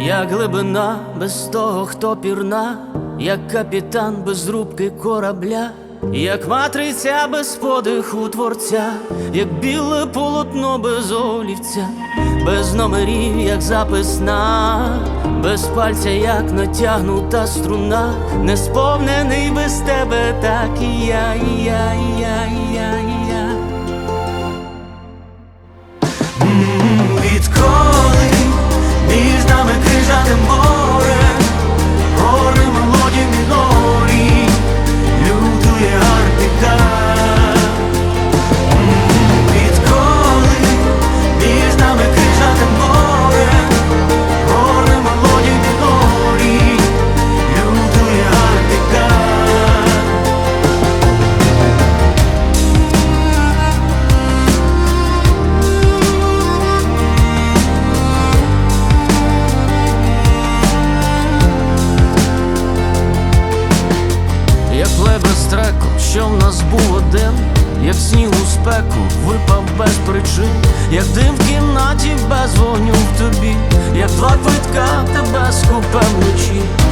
як глибина без того, хто пірна, як капітан без рубки корабля, як матриця без подиху творця, як біле полотно без олівця, без номерів, як записна, без пальця, як натягнута струна, не сповнений без тебе, так і я, і я, і я, і я, і я. Відколи між нами крижане море, гори мелодії мінорі, лютує Арктика. Відколи між нами крижане море, гори мелодії мінорі, лютує Арктика. Як лебе стреку, що в нас був один, як сніг у спеку випав без причин, як дим в кімнаті без вогню в тобі, як два квитка тебе скупе вночі.